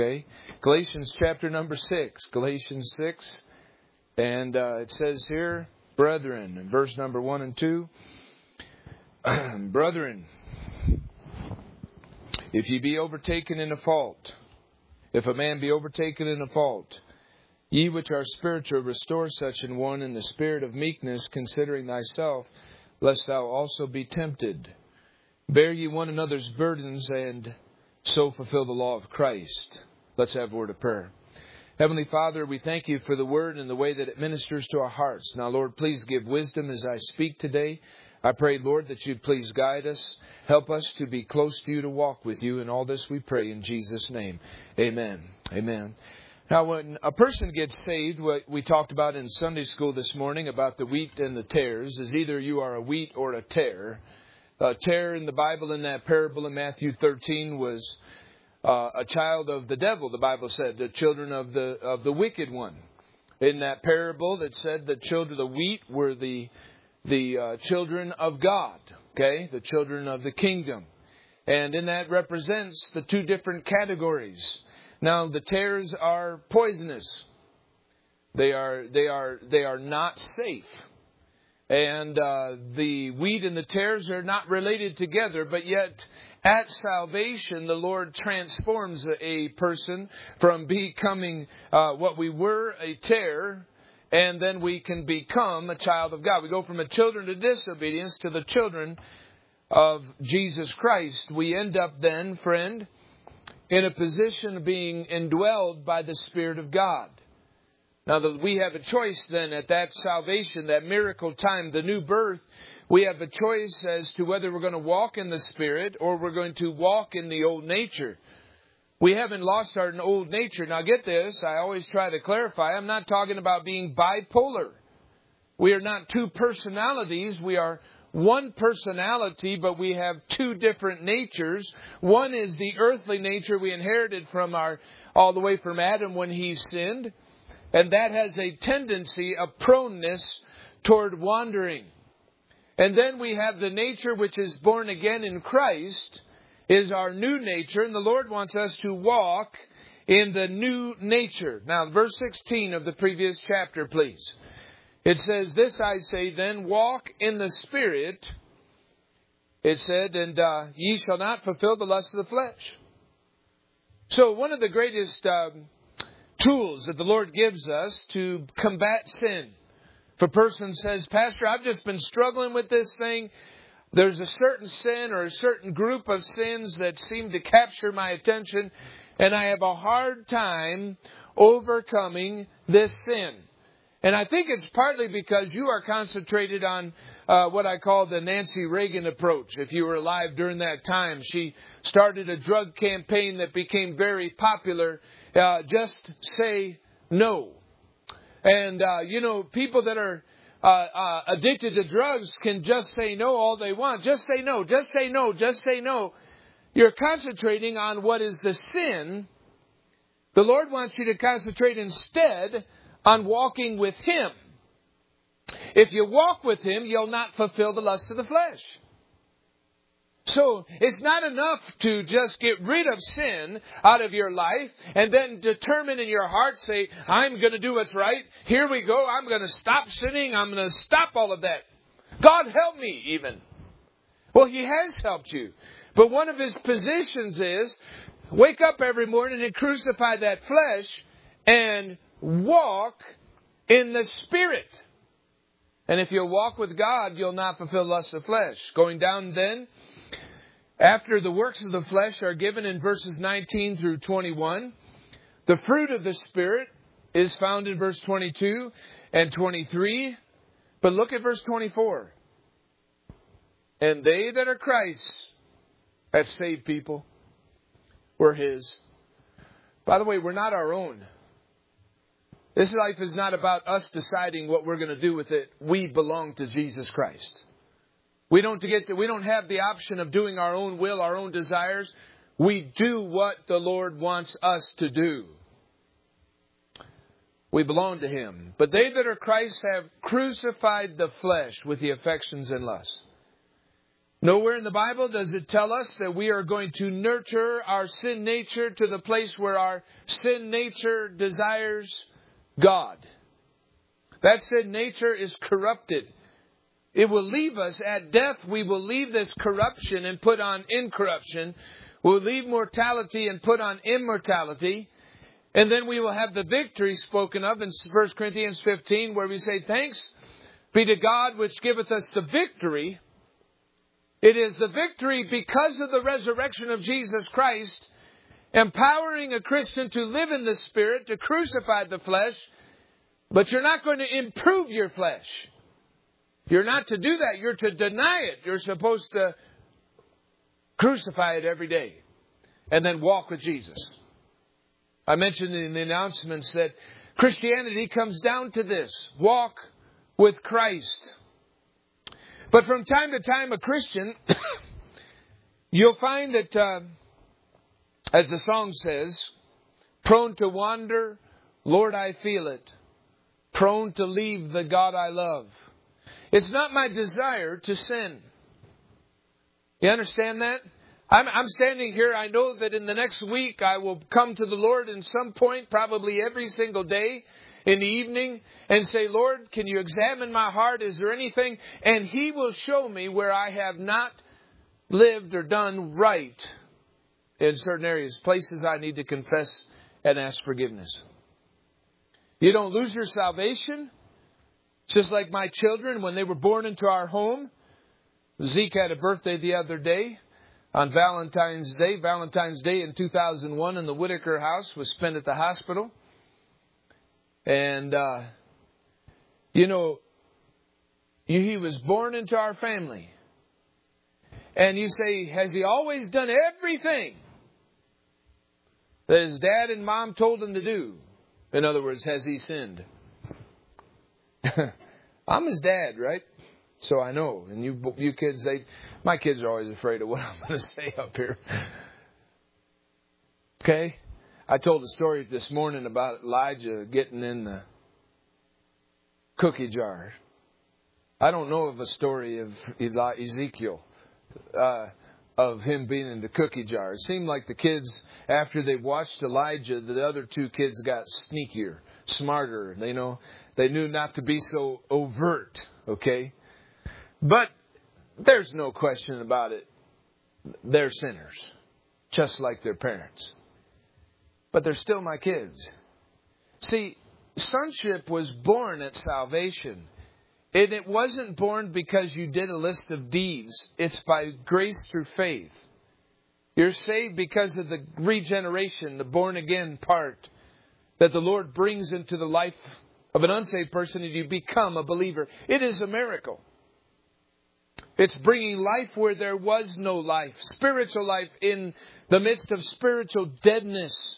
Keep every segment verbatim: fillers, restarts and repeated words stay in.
Okay, Galatians chapter number six, Galatians six, and uh, it says here, brethren, in verse number one and two, brethren, if ye be overtaken in a fault, if a man be overtaken in a fault, ye which are spiritual, restore such an one in the spirit of meekness, considering thyself, lest thou also be tempted. Bear ye one another's burdens, and so fulfill the law of Christ. Let's have a word of prayer. Heavenly Father, we thank you for the word and the way that it ministers to our hearts. Now, Lord, please give wisdom as I speak today. I pray, Lord, that you'd please guide us. Help us to be close to you, to walk with you. And all this we pray in Jesus' name. Amen. Amen. Now, when a person gets saved, what we talked about in Sunday school this morning about the wheat and the tares, is either you are a wheat or a tare. A tare in the Bible, in that parable in Matthew thirteen, was uh, a child of the devil, the Bible said, the children of the of the wicked one. In that parable, that said the children of the wheat were the the uh, children of God, okay, the children of the kingdom. And in that represents the two different categories. Now, the tares are poisonous. They are they are they are not safe. And uh, the wheat and the tares are not related together, but yet at salvation, the Lord transforms a person from becoming uh, what we were, a tare, and then we can become a child of God. We go from a children of disobedience to the children of Jesus Christ. We end up then, friend, in a position of being indwelled by the Spirit of God. Now, that we have a choice then at that salvation, that miracle time, the new birth, we have a choice as to whether we're going to walk in the Spirit or we're going to walk in the old nature. We haven't lost our old nature. Now, get this, I always try to clarify, I'm not talking about being bipolar. We are not two personalities. We are one personality, but we have two different natures. One is the earthly nature we inherited from our, all the way from Adam when he sinned. And that has a tendency, a proneness toward wandering. And then we have the nature which is born again in Christ, is our new nature. And the Lord wants us to walk in the new nature. Now, verse sixteen of the previous chapter, please. It says, this I say then, walk in the Spirit. It said, and uh, ye shall not fulfill the lust of the flesh. So one of the greatest Um, tools that the Lord gives us to combat sin. If a person says, Pastor, I've just been struggling with this thing. There's a certain sin or a certain group of sins that seem to capture my attention, and I have a hard time overcoming this sin. And I think it's partly because you are concentrated on uh, what I call the Nancy Reagan approach. If you were alive during that time, she started a drug campaign that became very popular. Uh, just say no. And, uh, you know, people that are uh, uh, addicted to drugs can just say no all they want. Just say no, just say no, just say no. You're concentrating on what is the sin. The Lord wants you to concentrate instead on walking with Him. If you walk with Him, you'll not fulfill the lust of the flesh. So it's not enough to just get rid of sin out of your life and then determine in your heart, say, I'm going to do what's right. Here we go. I'm going to stop sinning. I'm going to stop all of that. God help me even. Well, He has helped you. But one of His positions is wake up every morning and crucify that flesh and walk in the Spirit. And if you'll walk with God, you'll not fulfill lust of the flesh. Going down then, after the works of the flesh are given in verses nineteen through twenty-one, the fruit of the Spirit is found in verse twenty-two and twenty-three. But look at verse twenty-four. And they that are Christ's, that's saved people, we're His. By the way, we're not our own. This life is not about us deciding what we're going to do with it. We belong to Jesus Christ. We don't get to, we don't have the option of doing our own will, our own desires. We do what the Lord wants us to do. We belong to Him. But they that are Christ have crucified the flesh with the affections and lusts. Nowhere in the Bible does it tell us that we are going to nurture our sin nature to the place where our sin nature desires God. That sin nature is corrupted. It will leave us at death. We will leave this corruption and put on incorruption. We'll leave mortality and put on immortality. And then we will have the victory spoken of in First Corinthians fifteen, where we say, thanks be to God which giveth us the victory. It is the victory because of the resurrection of Jesus Christ, empowering a Christian to live in the Spirit, to crucify the flesh. But you're not going to improve your flesh. You're not to do that. You're to deny it. You're supposed to crucify it every day and then walk with Jesus. I mentioned in the announcements that Christianity comes down to this: walk with Christ. But from time to time, a Christian, you'll find that, uh, as the song says, prone to wander, Lord, I feel it. Prone to leave the God I love. It's not my desire to sin. You understand that? I'm, I'm standing here. I know that in the next week I will come to the Lord in some point, probably every single day in the evening, and say, Lord, can you examine my heart? Is there anything? And He will show me where I have not lived or done right in certain areas, places I need to confess and ask forgiveness. You don't lose your salvation. It's just like my children, when they were born into our home. Zeke had a birthday the other day on Valentine's Day. Valentine's Day in two thousand one in the Whitaker house was spent at the hospital. And, uh, you know, he was born into our family. And you say, has he always done everything that his dad and mom told him to do? In other words, has he sinned? I'm his dad, right? So I know. And you you kids, they, my kids are always afraid of what I'm going to say up here. Okay? I told a story this morning about Elijah getting in the cookie jar. I don't know of a story of Ezekiel, uh, of him being in the cookie jar. It seemed like the kids, after they watched Elijah, the other two kids got sneakier, smarter. They know they knew not to be so overt, okay? But there's no question about it. They're sinners, just like their parents. But they're still my kids. See, sonship was born at salvation. And it wasn't born because you did a list of deeds. It's by grace through faith. You're saved because of the regeneration, the born again part that the Lord brings into the life of an unsaved person, and you become a believer. It is a miracle. It's bringing life where there was no life. Spiritual life in the midst of spiritual deadness.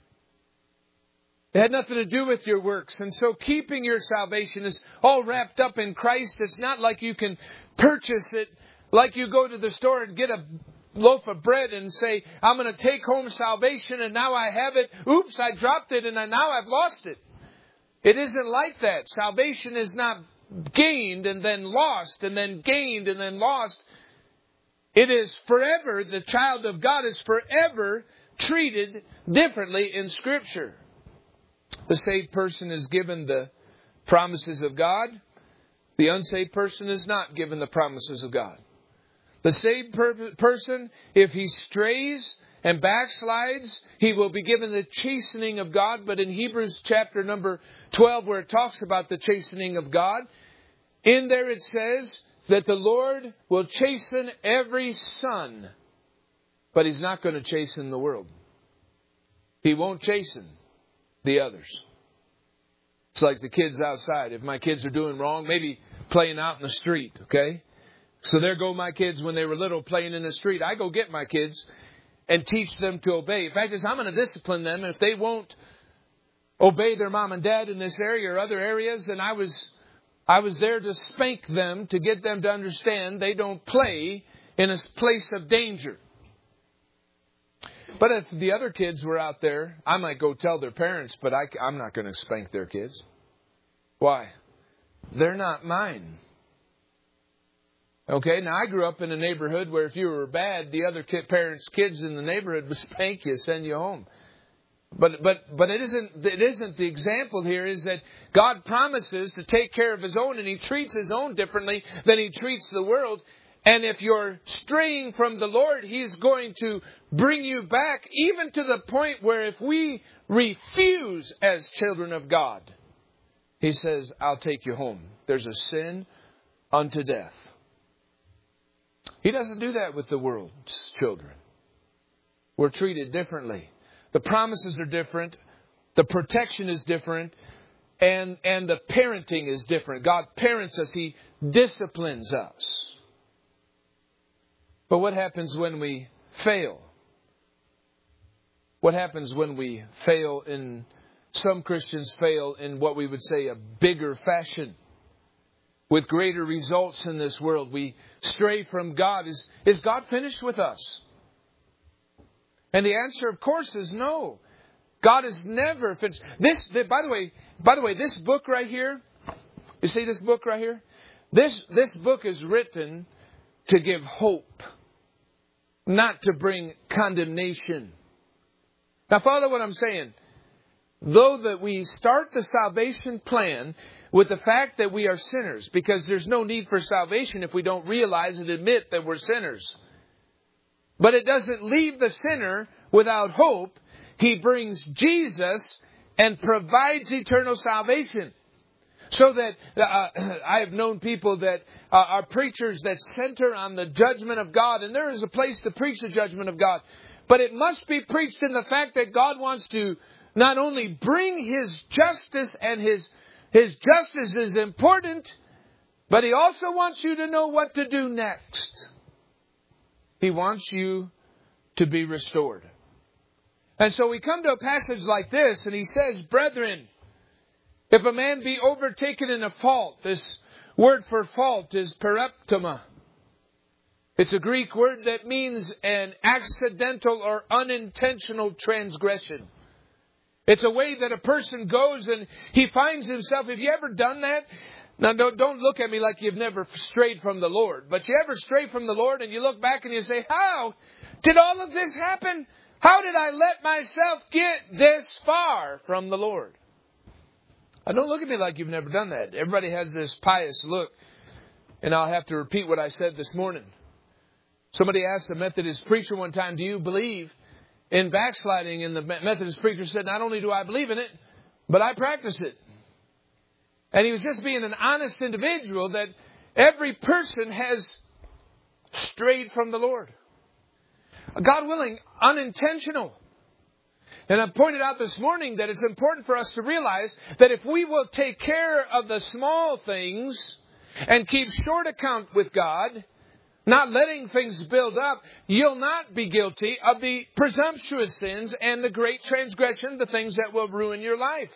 It had nothing to do with your works. And so keeping your salvation is all wrapped up in Christ. It's not like you can purchase it, like you go to the store and get a loaf of bread and say, I'm going to take home salvation and now I have it. Oops, I dropped it and now I've lost it. It isn't like that. Salvation is not gained and then lost and then gained and then lost. It is forever. The child of God is forever treated differently in Scripture. The saved person is given the promises of God. The unsaved person is not given the promises of God. The saved per- person, if he strays and backslides, he will be given the chastening of God. But in Hebrews chapter number twelve, where it talks about the chastening of God, in there it says that the Lord will chasten every son. But He's not going to chasten the world. He won't chasten the others. It's like the kids outside. If my kids are doing wrong, maybe playing out in the street, okay? So there go my kids when they were little playing in the street. I go get my kids and teach them to obey. In fact, I'm going to discipline them. And if they won't obey their mom and dad in this area or other areas, then I was I was there to spank them, to get them to understand they don't play in a place of danger. But if the other kids were out there, I might go tell their parents, but I, I'm not going to spank their kids. Why? They're not mine. Okay, now I grew up in a neighborhood where if you were bad, the other kid, parents' kids in the neighborhood would spank you, send you home. But but but it isn't it isn't the example here is that God promises to take care of His own, and He treats His own differently than He treats the world. And if you're straying from the Lord, He's going to bring you back, even to the point where if we refuse as children of God, He says, I'll take you home. There's a sin unto death. He doesn't do that with the world's children. We're treated differently. The promises are different. The protection is different. And, and the parenting is different. God parents us. He disciplines us. But what happens when we fail? What happens when we fail in, some Christians fail in what we would say a bigger fashion, with greater results in this world? We stray from God. Is, is God finished with us? And the answer, of course, is no. God is never finished. This, by the way, by the way, this book right here, you see this book right here? This, this book is written to give hope, not to bring condemnation. Now, follow what I'm saying. Though that we start the salvation plan with the fact that we are sinners, because there's no need for salvation if we don't realize and admit that we're sinners. But it doesn't leave the sinner without hope. He brings Jesus and provides eternal salvation. So that uh, I have known people that uh, are preachers that center on the judgment of God. And there is a place to preach the judgment of God. But it must be preached in the fact that God wants to not only bring His justice, and His, His justice is important, but He also wants you to know what to do next. He wants you to be restored. And so we come to a passage like this, and he says, brethren, if a man be overtaken in a fault, this word for fault is pereptoma. It's a Greek word that means an accidental or unintentional transgression. It's a way that a person goes and he finds himself. Have you ever done that? Now, don't, don't look at me like you've never strayed from the Lord. But you ever stray from the Lord and you look back and you say, how did all of this happen? How did I let myself get this far from the Lord? Now, don't look at me like you've never done that. Everybody has this pious look. And I'll have to repeat what I said this morning. Somebody asked a Methodist preacher one time, do you believe in backsliding? And the Methodist preacher said, not only do I believe in it, but I practice it. And he was just being an honest individual that every person has strayed from the Lord. God willing, unintentional. And I pointed out this morning that it's important for us to realize that if we will take care of the small things and keep short account with God, not letting things build up, you'll not be guilty of the presumptuous sins and the great transgression, the things that will ruin your life.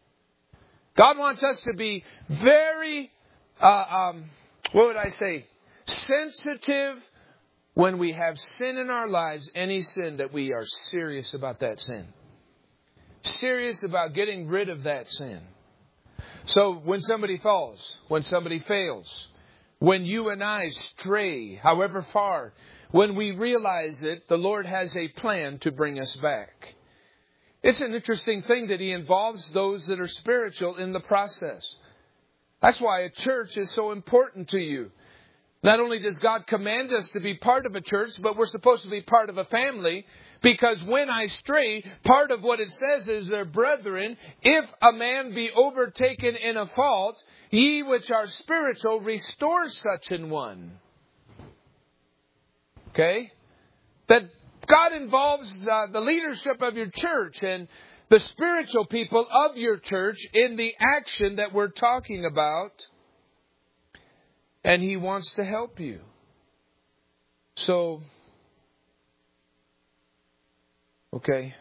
God wants us to be very, uh, um, what would I say, sensitive when we have sin in our lives, any sin, that we are serious about that sin. Serious about getting rid of that sin. So when somebody falls, when somebody fails, when you and I stray, however far, when we realize it, the Lord has a plan to bring us back. It's an interesting thing that He involves those that are spiritual in the process. That's why a church is so important to you. Not only does God command us to be part of a church, but we're supposed to be part of a family. Because when I stray, part of what it says is, their brethren, if a man be overtaken in a fault, ye which are spiritual, restore such an one. Okay? That God involves the, the leadership of your church and the spiritual people of your church in the action that we're talking about. And He wants to help you. So, okay.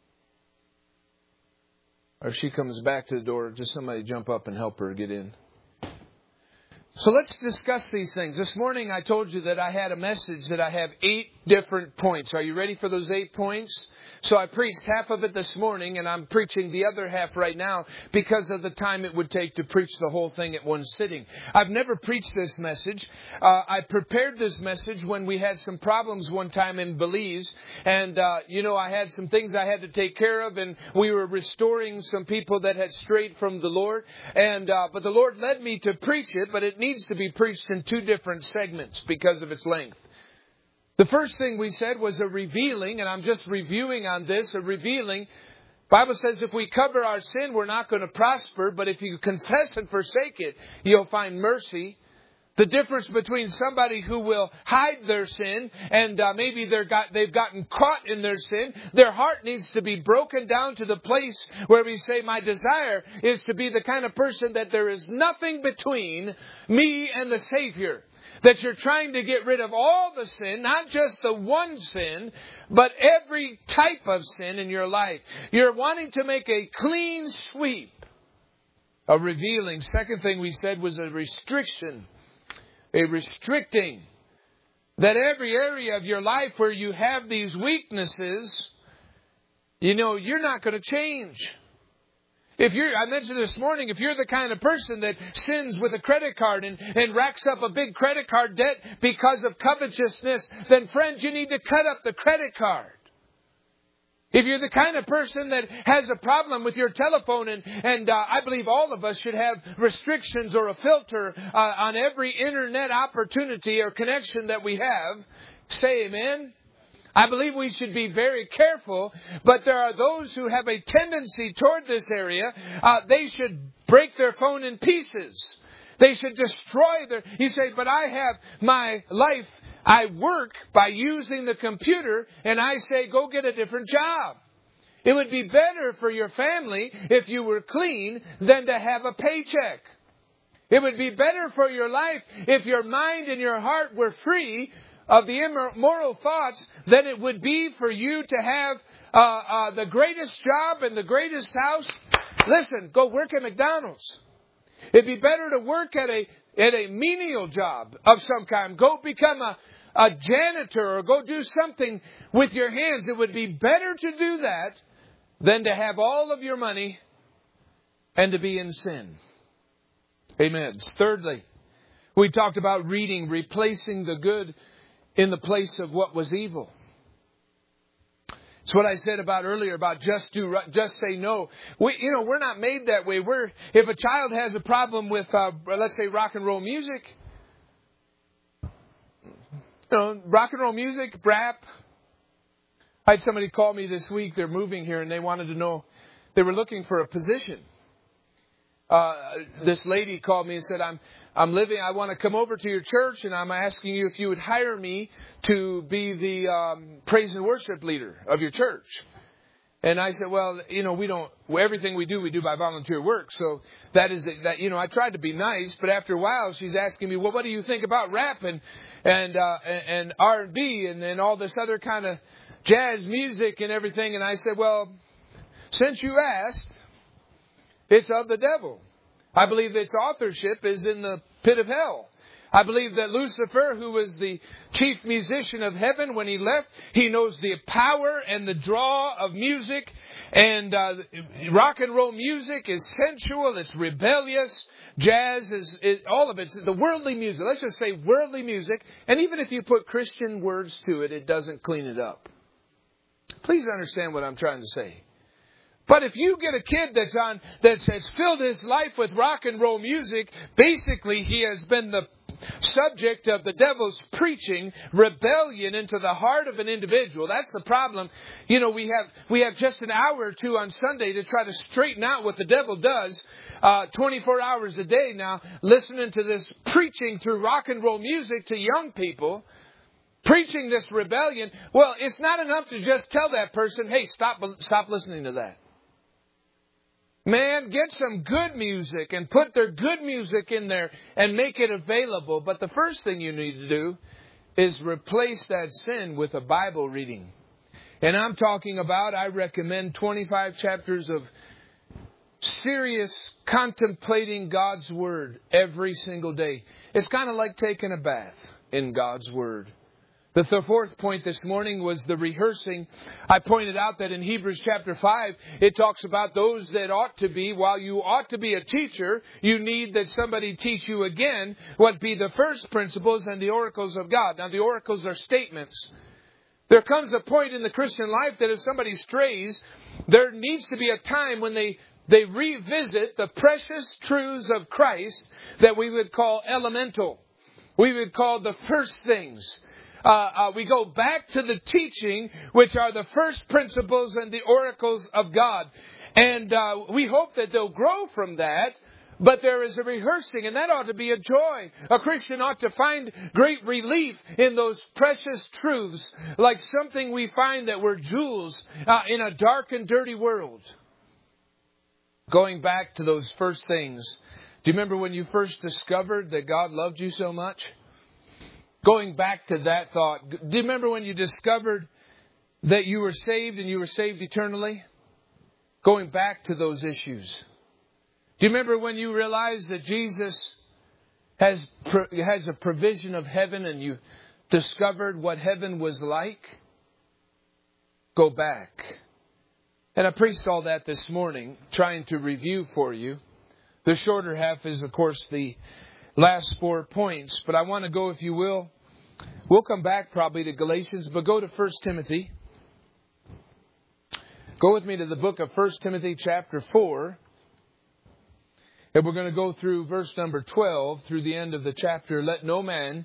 Or if she comes back to the door, just somebody jump up and help her get in. So let's discuss these things. This morning I told you that I had a message that I have eight different points. Are you ready for those eight points? So I preached half of it this morning, and I'm preaching the other half right now because of the time it would take to preach the whole thing at one sitting. I've never preached this message. Uh, I prepared this message when we had some problems one time in Belize. And, uh, you know, I had some things I had to take care of, and we were restoring some people that had strayed from the Lord. And uh, but the Lord led me to preach it, but it needs to be preached in two different segments because of its length. The first thing we said was a revealing, and I'm just reviewing on this, a revealing. Bible says if we cover our sin, we're not going to prosper, but if you confess and forsake it, you'll find mercy. The difference between somebody who will hide their sin and uh, maybe they're got, they've gotten caught in their sin, their heart needs to be broken down to the place where we say, my desire is to be the kind of person that there is nothing between me and the Savior. That you're trying to get rid of all the sin, not just the one sin, but every type of sin in your life. You're wanting to make a clean sweep. A revealing. Second thing we said was a restriction. A restricting. That every area of your life where you have these weaknesses, you know, you're not going to change. If you're, I mentioned this morning, if you're the kind of person that sins with a credit card and, and racks up a big credit card debt because of covetousness, then friends, you need to cut up the credit card. If you're the kind of person that has a problem with your telephone, and, and uh, I believe all of us should have restrictions or a filter uh, on every internet opportunity or connection that we have, say amen. I believe we should be very careful, but there are those who have a tendency toward this area. Uh, they should break their phone in pieces. They should destroy their... You say, but I have my life. I work by using the computer, and I say, go get a different job. It would be better for your family if you were clean than to have a paycheck. It would be better for your life if your mind and your heart were free of the immoral thoughts than it would be for you to have uh, uh, the greatest job and the greatest house. Listen, go work at McDonald's. It'd be better to work at a at a menial job of some kind. Go become a, a janitor or go do something with your hands. It would be better to do that than to have all of your money and to be in sin. Amen. Thirdly, we talked about reading, replacing the good in the place of what was evil. It's what I said about earlier about just do, just say no. We, you know, we're not made that way. We're if a child has a problem with, uh, let's say, rock and roll music, you know, rock and roll music, rap. I had somebody call me this week. They're moving here, and they wanted to know. They were looking for a position. Uh, this lady called me and said, I'm I'm living, I want to come over to your church, and I'm asking you if you would hire me to be the um, praise and worship leader of your church. And I said, well, you know, we don't, everything we do, we do by volunteer work. So that is, that, you know, I tried to be nice, but after a while, she's asking me, well, what do you think about rap and, and, uh, and R and B and, and all this other kind of jazz music and everything? And I said, well, since you asked, it's of the devil. I believe its authorship is in the pit of hell. I believe that Lucifer, who was the chief musician of heaven when he left, he knows the power and the draw of music. And uh, rock and roll music is sensual, it's rebellious. Jazz is, it, all of it's the worldly music. Let's just say worldly music. And even if you put Christian words to it, it doesn't clean it up. Please understand what I'm trying to say. But if you get a kid that's on that's has filled his life with rock and roll music, basically he has been the subject of the devil's preaching rebellion into the heart of an individual. That's the problem. You know, we have we have just an hour or two on Sunday to try to straighten out what the devil does uh, twenty-four hours a day now, listening to this preaching through rock and roll music to young people. Preaching this rebellion. Well, it's not enough to just tell that person, hey, stop stop listening to that. Man, get some good music and put their good music in there and make it available. But the first thing you need to do is replace that sin with a Bible reading. And I'm talking about, I recommend twenty-five chapters of serious contemplating God's Word every single day. It's kind of like taking a bath in God's Word. The th- fourth point this morning was the rehearsing. I pointed out that in Hebrews chapter five, it talks about those that ought to be, while you ought to be a teacher, you need that somebody teach you again what be the first principles and the oracles of God. Now, the oracles are statements. There comes a point in the Christian life that if somebody strays, there needs to be a time when they, they revisit the precious truths of Christ that we would call elemental. We would call the first things. Uh, uh, we go back to the teaching, which are the first principles and the oracles of God. And uh, we hope that they'll grow from that. But there is a rehearsing, and that ought to be a joy. A Christian ought to find great relief in those precious truths, like something we find that we're jewels uh, in a dark and dirty world. Going back to those first things, do you remember when you first discovered that God loved you so much? Going back to that thought, do you remember when you discovered that you were saved and you were saved eternally? Going back to those issues. Do you remember when you realized that Jesus has has a provision of heaven and you discovered what heaven was like? Go back. And I preached all that this morning, trying to review for you. The shorter half is, of course, the last four points. But I want to go, if you will, we'll come back probably to Galatians, but go to First Timothy. Go with me to the book of First Timothy chapter four. And we're going to go through verse number twelve through the end of the chapter. Let no man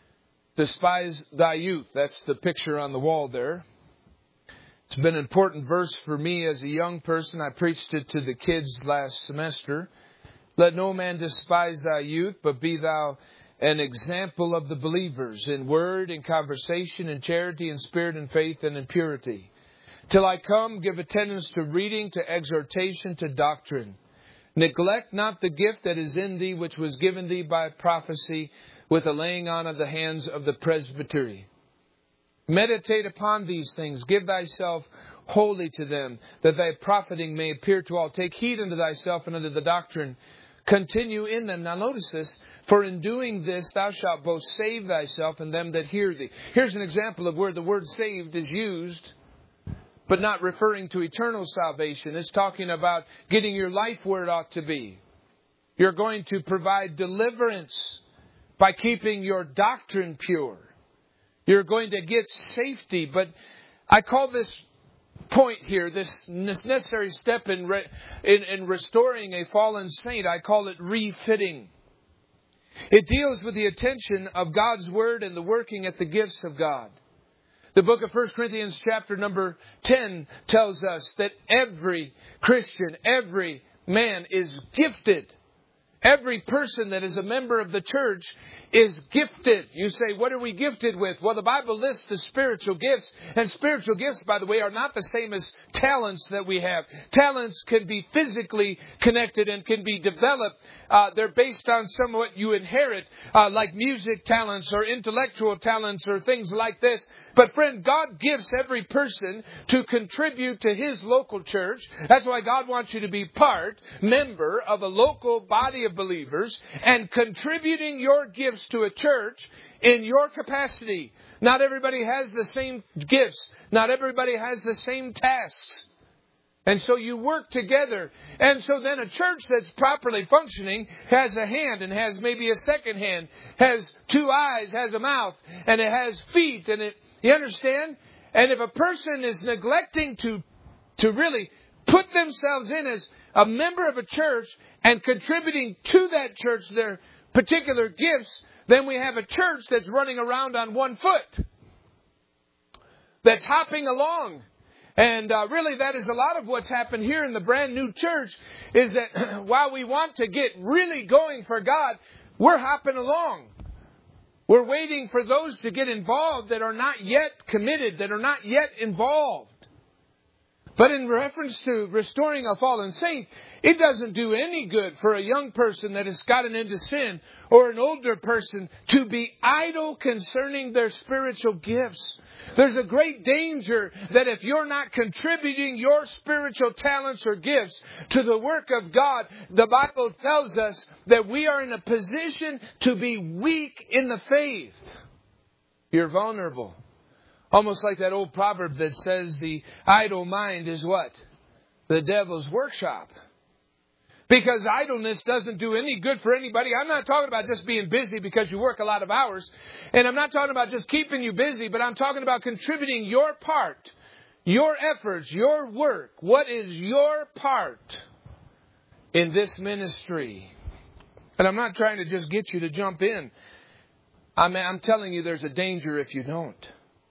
despise thy youth. That's the picture on the wall there. It's been an important verse for me as a young person. I preached it to the kids last semester. Let no man despise thy youth, but be thou an example of the believers in word, in conversation, in charity, in spirit, in faith, and in purity. Till I come, give attendance to reading, to exhortation, to doctrine. Neglect not the gift that is in thee, which was given thee by prophecy, with the laying on of the hands of the presbytery. Meditate upon these things. Give thyself wholly to them, that thy profiting may appear to all. Take heed unto thyself and unto the doctrine. Continue in them. Now notice this. For in doing this, thou shalt both save thyself and them that hear thee. Here's an example of where the word saved is used, but not referring to eternal salvation. It's talking about getting your life where it ought to be. You're going to provide deliverance by keeping your doctrine pure. You're going to get safety. But I call this point here, this necessary step in, re, in, in restoring a fallen saint, I call it refitting. It deals with the attention of God's Word and the working at the gifts of God. The book of First Corinthians chapter number ten tells us that every Christian, every man is gifted. Every person that is a member of the church is gifted. You say, what are we gifted with? Well, the Bible lists the spiritual gifts. And spiritual gifts, by the way, are not the same as talents that we have. Talents can be physically connected and can be developed. Uh, they're based on somewhat you inherit, uh, like music talents or intellectual talents or things like this. But friend, God gives every person to contribute to His local church. That's why God wants you to be part, member of a local body of believers and contributing your gifts to a church in your capacity. Not everybody has the same gifts. Not everybody has the same tasks. And so you work together. And so then a church that's properly functioning has a hand and has maybe a second hand, has two eyes, has a mouth, and it has feet. And it, you understand? And if a person is neglecting to, to really put themselves in as a member of a church and contributing to that church their particular gifts, then we have a church that's running around on one foot, that's hopping along. And uh, really that is a lot of what's happened here in the brand new church, is that while we want to get really going for God, we're hopping along. We're waiting for those to get involved that are not yet committed, that are not yet involved. But in reference to restoring a fallen saint, it doesn't do any good for a young person that has gotten into sin or an older person to be idle concerning their spiritual gifts. There's a great danger that if you're not contributing your spiritual talents or gifts to the work of God, the Bible tells us that we are in a position to be weak in the faith. You're vulnerable. Almost like that old proverb that says the idle mind is what? The devil's workshop. Because idleness doesn't do any good for anybody. I'm not talking about just being busy because you work a lot of hours. And I'm not talking about just keeping you busy, but I'm talking about contributing your part, your efforts, your work. What is your part in this ministry? And I'm not trying to just get you to jump in. I'm, I'm telling you there's a danger if you don't.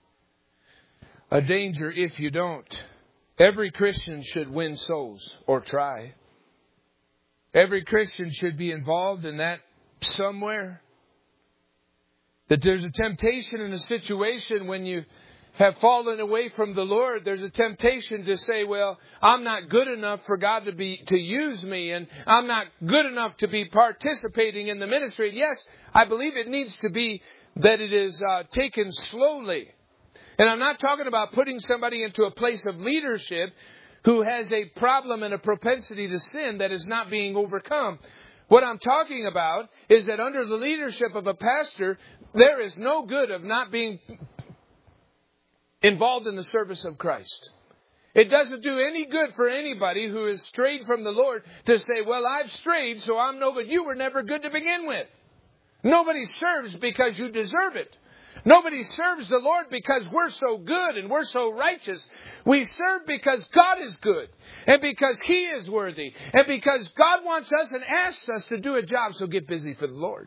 A danger if you don't. Every Christian should win souls, or try. Every Christian should be involved in that somewhere. That there's a temptation in a situation when you have fallen away from the Lord. There's a temptation to say, well, I'm not good enough for God to be to use me, and I'm not good enough to be participating in the ministry. And yes, I believe it needs to be that it is uh, taken slowly. And I'm not talking about putting somebody into a place of leadership who has a problem and a propensity to sin that is not being overcome. What I'm talking about is that under the leadership of a pastor, there is no good of not being involved in the service of Christ. It doesn't do any good for anybody who has strayed from the Lord to say, well, I've strayed, so I'm no good. You were never good to begin with. Nobody serves because you deserve it. Nobody serves the Lord because we're so good and we're so righteous. We serve because God is good and because He is worthy and because God wants us and asks us to do a job. So get busy for the Lord.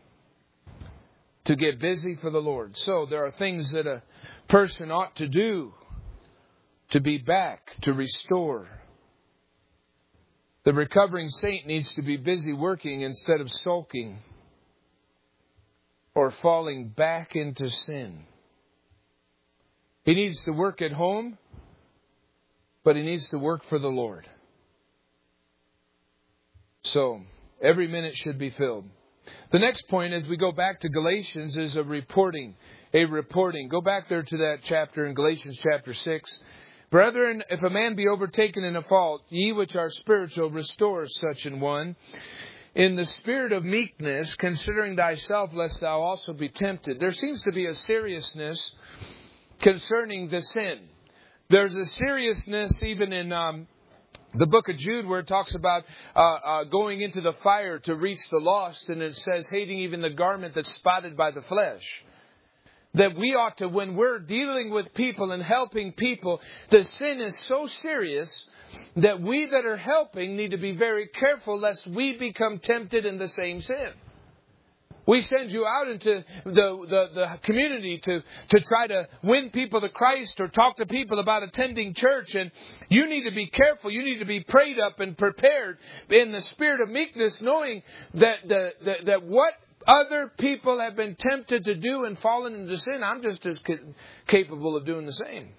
To get busy for the Lord. So there are things that a person ought to do to be back, to restore. The recovering saint needs to be busy working instead of sulking or falling back into sin. He needs to work at home, but he needs to work for the Lord. So, every minute should be filled. The next point, as we go back to Galatians, is a reporting. A reporting. Go back there to that chapter in Galatians chapter six. Brethren, if a man be overtaken in a fault, ye which are spiritual, restore such an one in the spirit of meekness, considering thyself, lest thou also be tempted. There seems to be a seriousness concerning the sin. There's a seriousness even in um, the book of Jude where it talks about uh, uh, going into the fire to reach the lost. And it says, hating even the garment that's spotted by the flesh. That we ought to, when we're dealing with people and helping people, the sin is so serious that we that are helping need to be very careful lest we become tempted in the same sin. We send you out into the, the, the community to, to try to win people to Christ or talk to people about attending church. And you need to be careful. You need to be prayed up and prepared in the spirit of meekness, knowing that, the, that, that what other people have been tempted to do and fallen into sin, I'm just as capable of doing the same.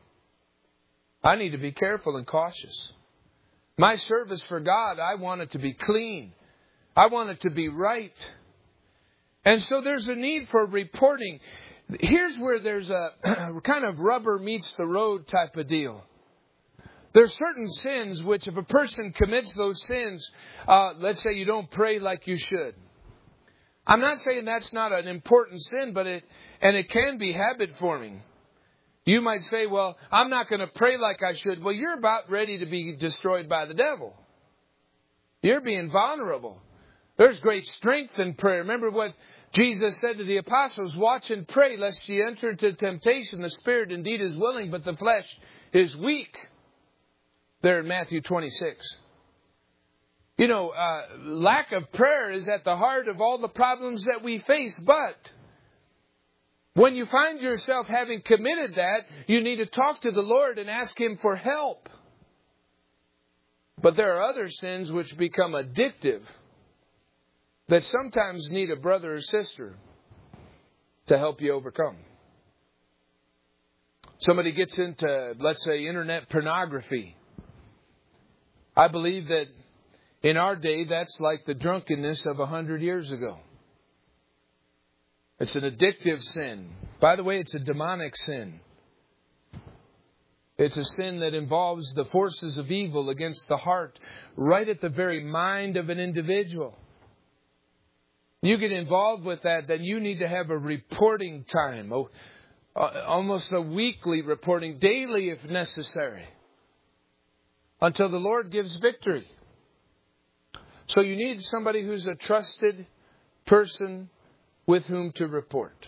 I need to be careful and cautious. My service for God, I want it to be clean. I want it to be right. And so there's a need for reporting. Here's where there's a kind of rubber meets the road type of deal. There's certain sins which if a person commits those sins, uh, let's say you don't pray like you should. I'm not saying that's not an important sin, but it, and it can be habit forming. You might say, well, I'm not going to pray like I should. Well, you're about ready to be destroyed by the devil. You're being vulnerable. There's great strength in prayer. Remember what Jesus said to the apostles, watch and pray lest ye enter into temptation. The spirit indeed is willing, but the flesh is weak. There in Matthew twenty-six. You know, uh, lack of prayer is at the heart of all the problems that we face, but when you find yourself having committed that, you need to talk to the Lord and ask Him for help. But there are other sins which become addictive that sometimes need a brother or sister to help you overcome. Somebody gets into, let's say, internet pornography. I believe that in our day, that's like the drunkenness of a hundred years ago. It's an addictive sin. By the way, it's a demonic sin. It's a sin that involves the forces of evil against the heart, right at the very mind of an individual. You get involved with that, then you need to have a reporting time. Oh, uh, almost a weekly reporting, daily if necessary, until the Lord gives victory. So you need somebody who's a trusted person with whom to report.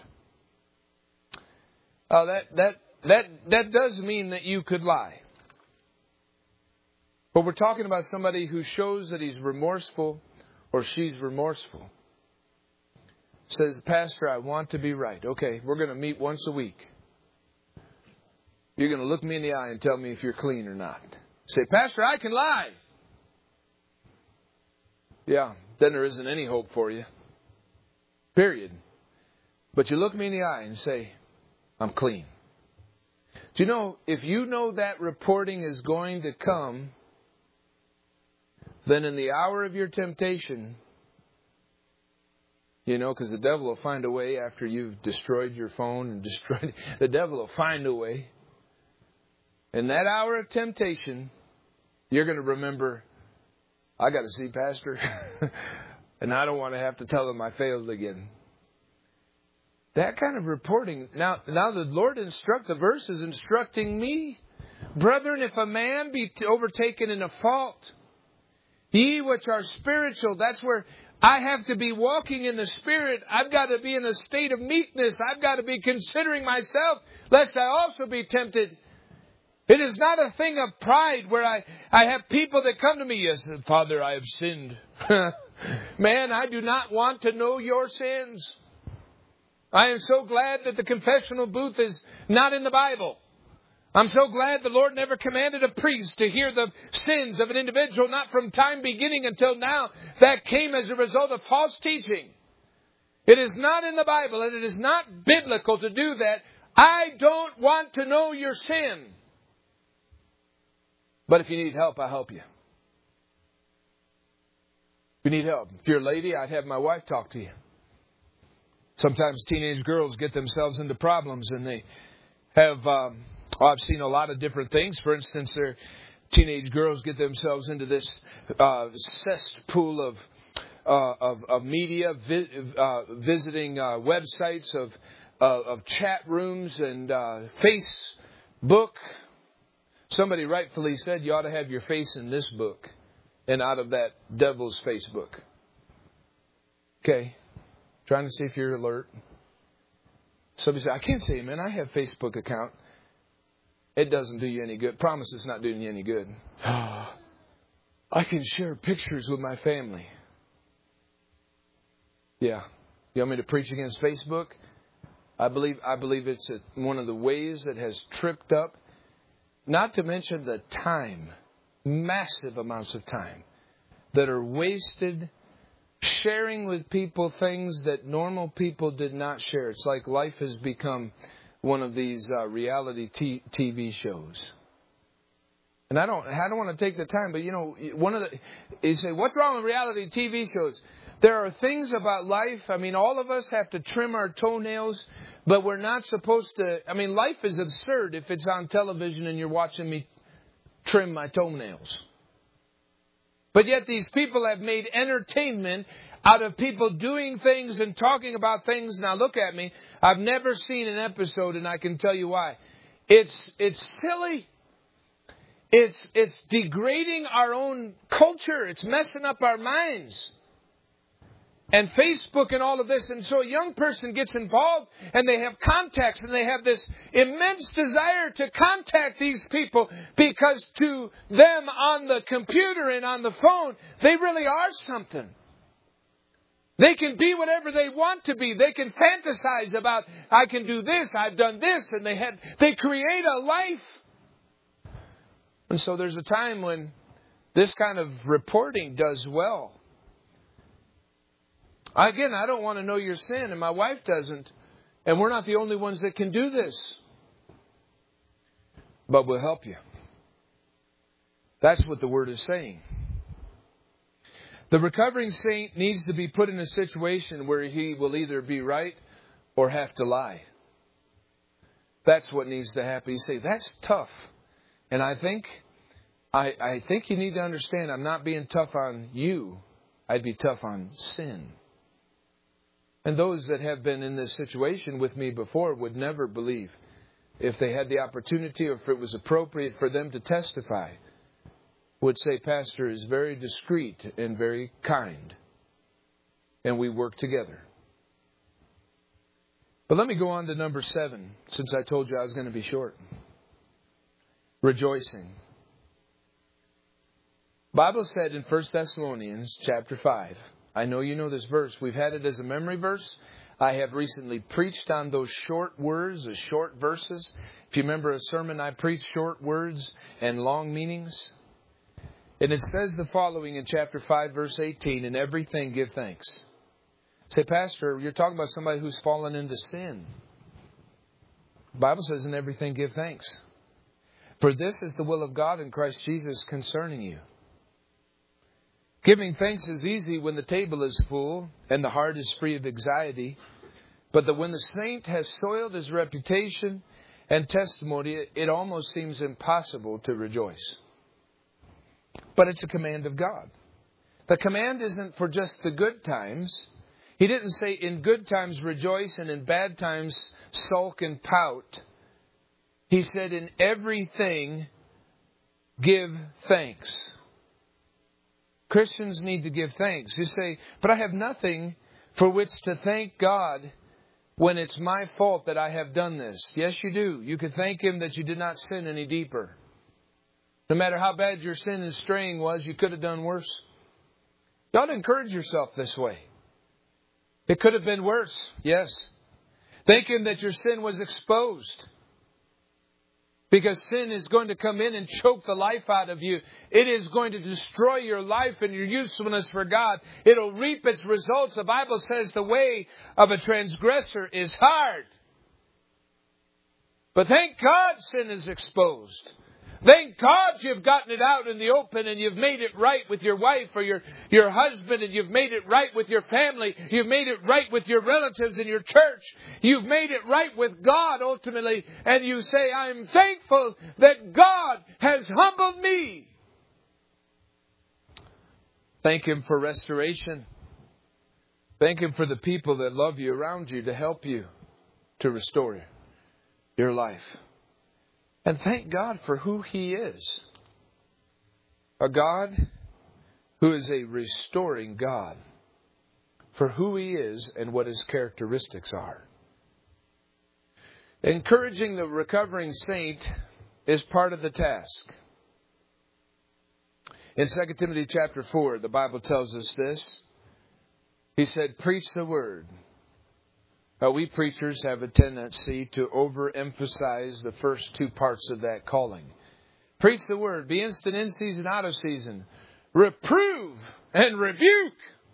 Uh, that that that that does mean that you could lie. But we're talking about somebody who shows that he's remorseful or she's remorseful. Says, Pastor, I want to be right. Okay, we're going to meet once a week. You're going to look me in the eye and tell me if you're clean or not. Say, Pastor, I can lie. Yeah, then there isn't any hope for you. Period. But you look me in the eye and say, I'm clean. Do you know, if you know that reporting is going to come, then in the hour of your temptation, you know, because the devil will find a way after you've destroyed your phone and destroyed, the devil will find a way. In that hour of temptation, you're going to remember, I got to see Pastor, and I don't want to have to tell him I failed again. That kind of reporting. Now, now the Lord instruct, the verse is instructing me. Brethren, if a man be overtaken in a fault, ye which are spiritual, that's where I have to be walking in the Spirit. I've got to be in a state of meekness. I've got to be considering myself, lest I also be tempted. It is not a thing of pride where I, I have people that come to me, yes, Father, I have sinned. Man, I do not want to know your sins. I am so glad that the confessional booth is not in the Bible. I'm so glad the Lord never commanded a priest to hear the sins of an individual, not from time beginning until now. That came as a result of false teaching. It is not in the Bible, and it is not biblical to do that. I don't want to know your sin. But if you need help, I'll help you. If you need help. If you're a lady, I'd have my wife talk to you. Sometimes teenage girls get themselves into problems, and they have... Um, Oh, I've seen a lot of different things. For instance, their teenage girls get themselves into this uh, cesspool of, uh, of of media, vi- uh, visiting uh, websites of uh, of chat rooms and uh, Facebook. Somebody rightfully said you ought to have your face in this book and out of that devil's Facebook. Okay, trying to see if you're alert. Somebody said, I can't say amen. I have a Facebook account. It doesn't do you any good. Promise it's not doing you any good. I can share pictures with my family. Yeah. You want me to preach against Facebook? I believe I believe it's a, one of the ways that has tripped up, not to mention the time, massive amounts of time, that are wasted sharing with people things that normal people did not share. It's like life has become one of these uh, reality t- TV shows. And I don't I don't want to take the time, but you know, one of the, you say, what's wrong with reality T V shows? There are things about life. I mean, all of us have to trim our toenails, but we're not supposed to. I mean, life is absurd if it's on television and you're watching me trim my toenails. But yet these people have made entertainment out of people doing things and talking about things. Now look at me. I've never seen an episode, and I can tell you why. It's it's silly. It's it's degrading our own culture. It's messing up our minds. And Facebook and all of this. And so a young person gets involved and they have contacts and they have this immense desire to contact these people because to them on the computer and on the phone, they really are something. They can be whatever they want to be. They can fantasize about, I can do this, I've done this, and they have, they create a life. And so there's a time when this kind of reporting does well. Again, I don't want to know your sin, and my wife doesn't. And we're not the only ones that can do this. But we'll help you. That's what the Word is saying. The recovering saint needs to be put in a situation where he will either be right or have to lie. That's what needs to happen. You say, that's tough. And I think, I, I think you need to understand, I'm not being tough on you. I'd be tough on sin. And those that have been in this situation with me before would never believe, if they had the opportunity or if it was appropriate for them to testify, would say, Pastor is very discreet and very kind, and we work together. But let me go on to number seven, since I told you I was going to be short. Rejoicing. Bible said in First Thessalonians chapter five, I know you know this verse. We've had it as a memory verse. I have recently preached on those short words, the short verses. If you remember a sermon, I preached short words and long meanings. And it says the following in chapter five, verse eighteen, in everything give thanks. Say, Pastor, you're talking about somebody who's fallen into sin. The Bible says in everything give thanks. For this is the will of God in Christ Jesus concerning you. Giving thanks is easy when the table is full and the heart is free of anxiety. But that when the saint has soiled his reputation and testimony, it almost seems impossible to rejoice. But it's a command of God. The command isn't for just the good times. He didn't say in good times rejoice and in bad times sulk and pout. He said in everything give thanks. Christians need to give thanks. You say, but I have nothing for which to thank God when it's my fault that I have done this. Yes, you do. You could thank Him that you did not sin any deeper. No matter how bad your sin and straying was, you could have done worse. You ought to encourage yourself this way. It could have been worse, yes. Thank Him that your sin was exposed. Because sin is going to come in and choke the life out of you. It is going to destroy your life and your usefulness for God. It'll reap its results. The Bible says the way of a transgressor is hard. But thank God sin is exposed. Thank God you've gotten it out in the open and you've made it right with your wife or your, your husband, and you've made it right with your family. You've made it right with your relatives in your church. You've made it right with God ultimately. And you say, I'm thankful that God has humbled me. Thank Him for restoration. Thank Him for the people that love you around you to help you to restore your life. And thank God for who He is. A God who is a restoring God. For who He is and what His characteristics are. Encouraging the recovering saint is part of the task. In Second Timothy chapter four, the Bible tells us this. He said, preach the word. Uh, we preachers have a tendency to overemphasize the first two parts of that calling. Preach the word. Be instant in season, out of season. Reprove and rebuke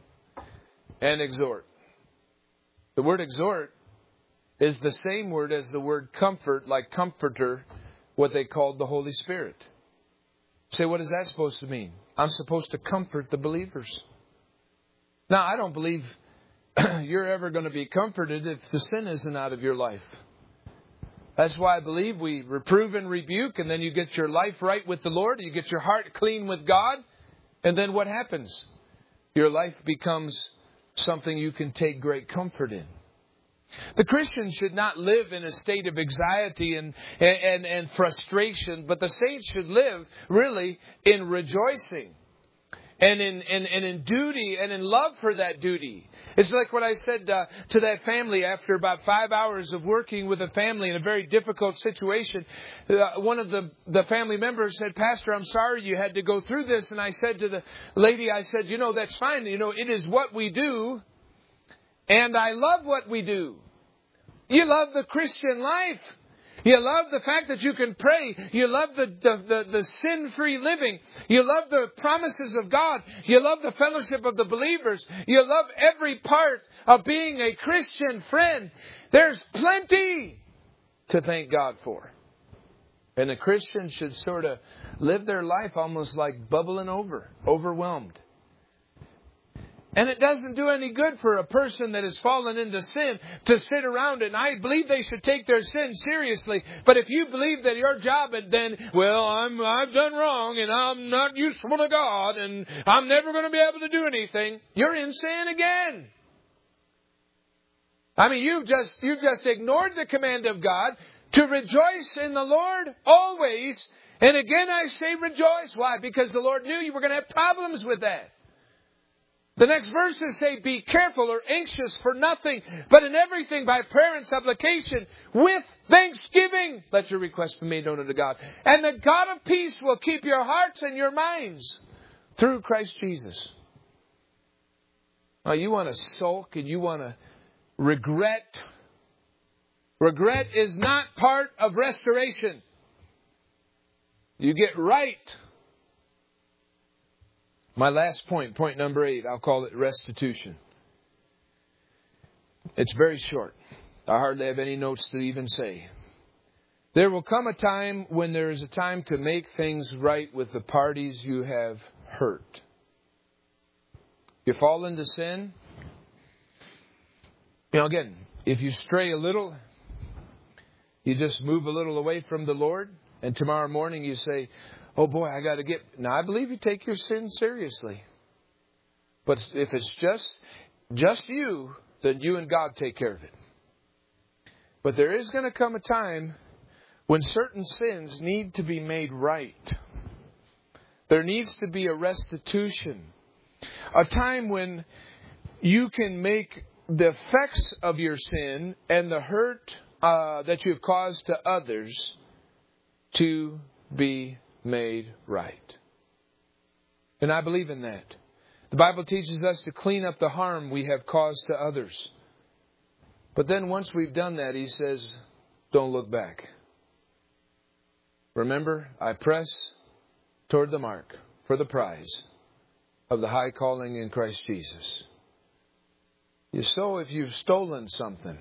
and exhort. The word exhort is the same word as the word comfort, like comforter, what they called the Holy Spirit. Say, what is that supposed to mean? I'm supposed to comfort the believers. Now, I don't believe you're ever going to be comforted if the sin isn't out of your life. That's why I believe we reprove and rebuke, and then you get your life right with the Lord. You get your heart clean with God. And then what happens? Your life becomes something you can take great comfort in. The Christian should not live in a state of anxiety and, and, and frustration, but the saint should live really in rejoicing. And in, and, and in duty and in love for that duty. It's like what I said uh, to that family after about five hours of working with a family in a very difficult situation. Uh, one of the, the family members said, Pastor, I'm sorry you had to go through this. And I said to the lady, I said, you know, that's fine. You know, it is what we do. And I love what we do. You love the Christian life. You love the fact that you can pray. You love the, the, the, the sin-free living. You love the promises of God. You love the fellowship of the believers. You love every part of being a Christian friend. There's plenty to thank God for. And a Christian should sort of live their life almost like bubbling over, overwhelmed. And it doesn't do any good for a person that has fallen into sin to sit around. And I believe they should take their sin seriously. But if you believe that your job is then, well, I'm, I've done wrong and I'm not useful to God and I'm never going to be able to do anything, you're in sin again. I mean, you've just, you've just ignored the command of God to rejoice in the Lord always. And again, I say rejoice. Why? Because the Lord knew you were going to have problems with that. The next verses say, be careful or anxious for nothing, but in everything by prayer and supplication with thanksgiving. Let your request be made known unto God. And the God of peace will keep your hearts and your minds through Christ Jesus. Now, you want to sulk and you want to regret. Regret is not part of restoration. You get right. My last point, point number eight, I'll call it restitution. It's very short. I hardly have any notes to even say. There will come a time when there is a time to make things right with the parties you have hurt. You fall into sin. You know, again, if you stray a little, you just move a little away from the Lord, and tomorrow morning you say, oh boy, I got to get... Now, I believe you take your sin seriously. But if it's just, just you, then you and God take care of it. But there is going to come a time when certain sins need to be made right. There needs to be a restitution. A time when you can make the effects of your sin and the hurt uh, that you have caused to others to be made right. And I believe in that. The Bible teaches us to clean up the harm we have caused to others. But then once we've done that, He says, don't look back. Remember, I press toward the mark for the prize of the high calling in Christ Jesus. You so if you've stolen something,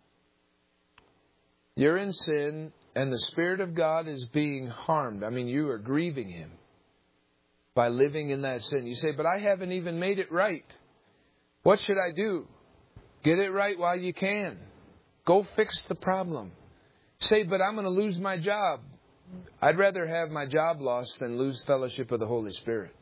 you're in sin and the Spirit of God is being harmed. I mean, you are grieving Him by living in that sin. You say, but I haven't even made it right. What should I do? Get it right while you can. Go fix the problem. Say, but I'm going to lose my job. I'd rather have my job lost than lose fellowship of the Holy Spirit.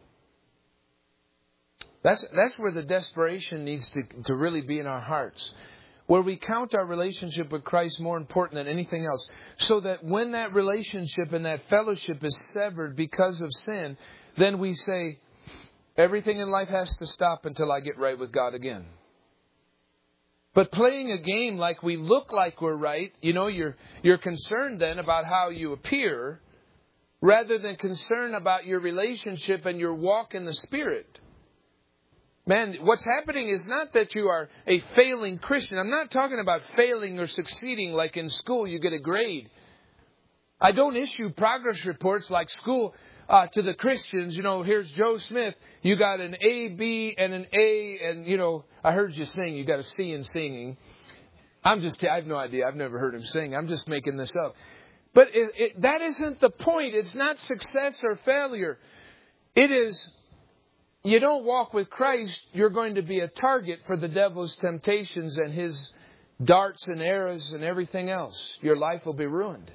That's that's where the desperation needs to, to really be in our hearts. Where we count our relationship with Christ more important than anything else. So that when that relationship and that fellowship is severed because of sin, then we say, everything in life has to stop until I get right with God again. But playing a game like we look like we're right, you know, you're you're concerned then about how you appear, rather than concerned about your relationship and your walk in the Spirit. Man, what's happening is not that you are a failing Christian. I'm not talking about failing or succeeding like in school you get a grade. I don't issue progress reports like school uh, to the Christians. You know, here's Joe Smith. You got an A, B, and an A. And, you know, I heard you sing. You got a C in singing. I'm just, I have no idea. I've never heard him sing. I'm just making this up. But it, it, that isn't the point. It's not success or failure. It is... You don't walk with Christ, you're going to be a target for the devil's temptations and his darts and arrows and everything else. Your life will be ruined.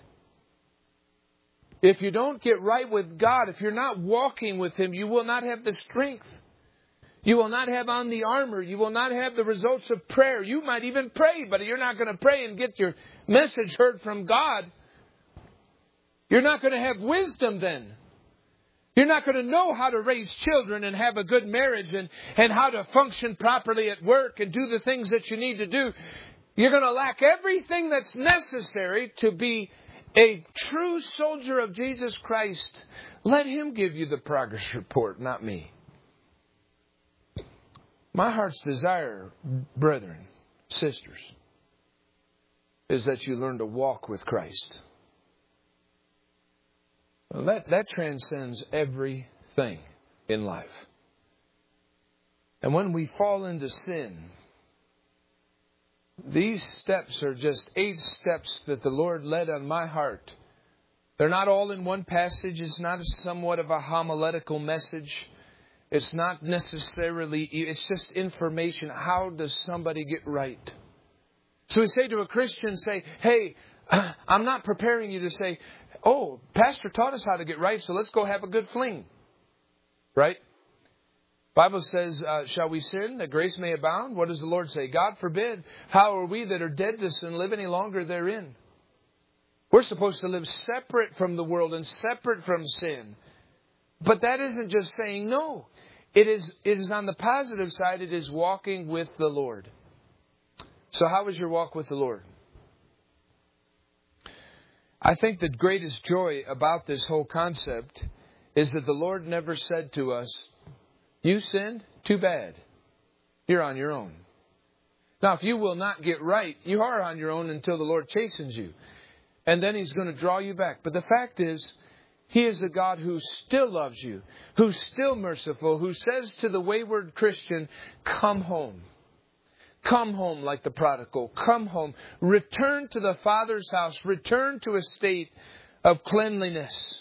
If you don't get right with God, if you're not walking with Him, you will not have the strength. You will not have on the armor. You will not have the results of prayer. You might even pray, but you're not going to pray and get your message heard from God. You're not going to have wisdom then. You're not going to know how to raise children and have a good marriage and, and how to function properly at work and do the things that you need to do. You're going to lack everything that's necessary to be a true soldier of Jesus Christ. Let Him give you the progress report, not me. My heart's desire, brethren, sisters, is that you learn to walk with Christ. Well, that, that transcends everything in life. And when we fall into sin, these steps are just eight steps that the Lord led on my heart. They're not all in one passage. It's not somewhat of a homiletical message. It's not necessarily, it's just information. How does somebody get right? So we say to a Christian, say, hey, I'm not preparing you to say, oh, Pastor taught us how to get right, so let's go have a good fling. Right? Bible says, uh, shall we sin that grace may abound? What does the Lord say? God forbid. How are we that are dead to sin live any longer therein? We're supposed to live separate from the world and separate from sin. But that isn't just saying no. It is, it is on the positive side, it is walking with the Lord. So how is your walk with the Lord? I think the greatest joy about this whole concept is that the Lord never said to us, you sinned? Too bad. You're on your own. Now, if you will not get right, you are on your own until the Lord chastens you. And then He's going to draw you back. But the fact is, He is a God who still loves you, who's still merciful, who says to the wayward Christian, come home. Come home like the prodigal. Come home. Return to the Father's house. Return to a state of cleanliness.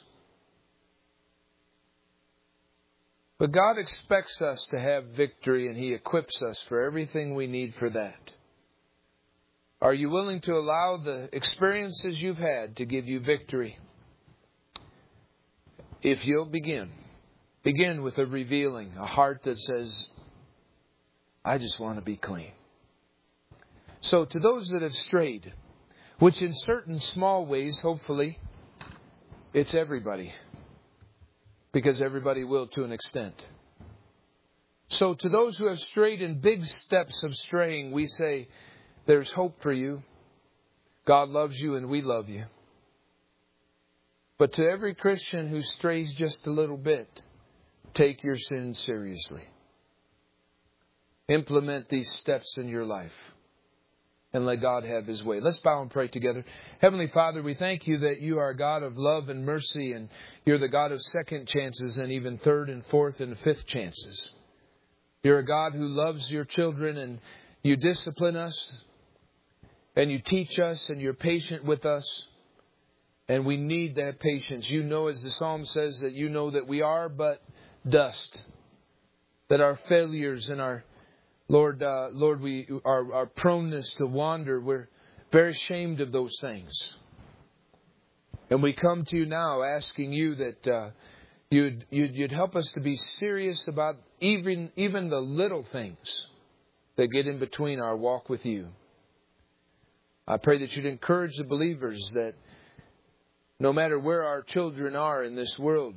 But God expects us to have victory, and He equips us for everything we need for that. Are you willing to allow the experiences you've had to give you victory? If you'll begin, begin with a revealing, a heart that says, I just want to be clean. So to those that have strayed, which in certain small ways, hopefully, it's everybody. Because everybody will to an extent. So to those who have strayed in big steps of straying, we say, there's hope for you. God loves you and we love you. But to every Christian who strays just a little bit, take your sin seriously. Implement these steps in your life. And let God have His way. Let's bow and pray together. Heavenly Father, we thank You that You are a God of love and mercy, and You're the God of second chances and even third and fourth and fifth chances. You're a God who loves Your children, and You discipline us, and You teach us, and You're patient with us. And we need that patience. You know, as the Psalm says, that You know that we are but dust. That our failures and our Lord, uh, Lord, we our, our proneness to wander, we're very ashamed of those things. And we come to You now asking You that uh, you'd, you'd, you'd help us to be serious about even, even the little things that get in between our walk with You. I pray that You'd encourage the believers that no matter where our children are in this world,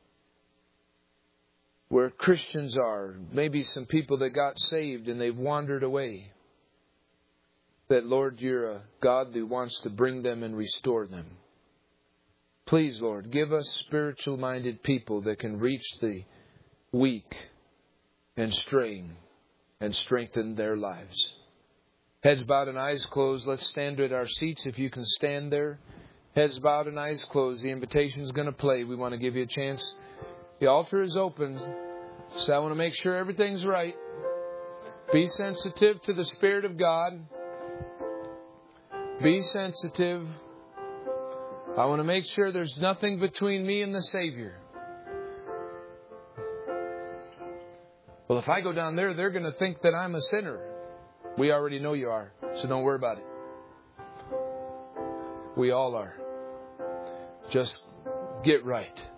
where Christians are, maybe some people that got saved and they've wandered away, that, Lord, You're a God who wants to bring them and restore them. Please, Lord, give us spiritual-minded people that can reach the weak and straying and strengthen their lives. Heads bowed and eyes closed. Let's stand at our seats if you can stand there. Heads bowed and eyes closed. The invitation's going to play. We want to give you a chance. The altar is open, so I want to make sure everything's right. Be sensitive to the Spirit of God. Be sensitive. I want to make sure there's nothing between me and the Savior. Well, if I go down there, they're going to think that I'm a sinner. We already know you are, so don't worry about it. We all are. Just get right.